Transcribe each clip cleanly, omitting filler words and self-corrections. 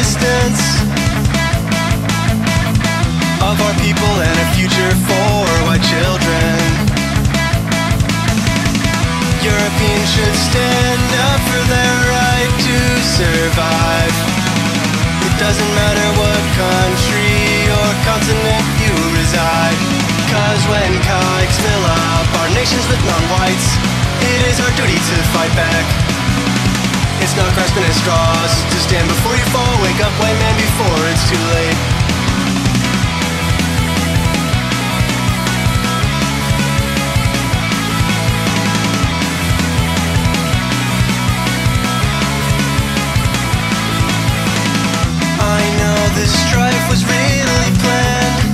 existence of our people and a future for white children. Europeans should stand up for their right to survive. It doesn't matter what country or continent you reside, 'cause when kikes fill up our nations with non-whites, it is our duty to fight back. It's not grasping at straws to stand before you fall. Wake up, white man, before it's too late. I know this strife was really planned.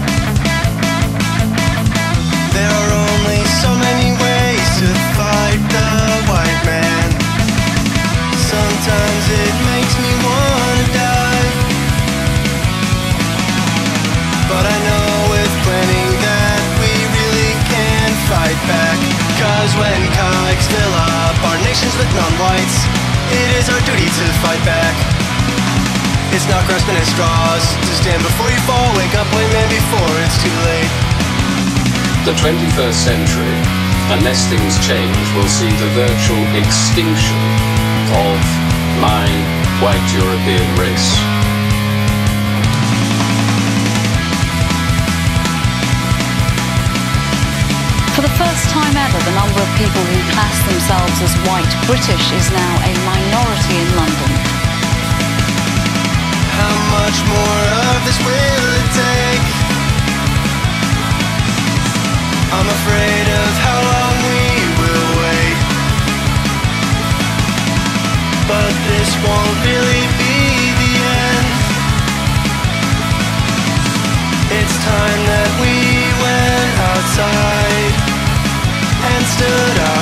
There are only so many ways to fight the white man. Sometimes it makes me wanna die, but I know with planning that we really can fight back. 'Cause when kikes fill up our nations with non-whites, it is our duty to fight back. It's not grasping at straws to stand before you fall. Wake up, white man, before it's too late. The 21st century, unless things change, will see the virtual extinction of my white European race. For the first time ever, the number of people who class themselves as white British is now a minority in London. How much more of this will it take? I'm afraid of how long we will wait, but this won't really be the end. It's time that we went outside and stood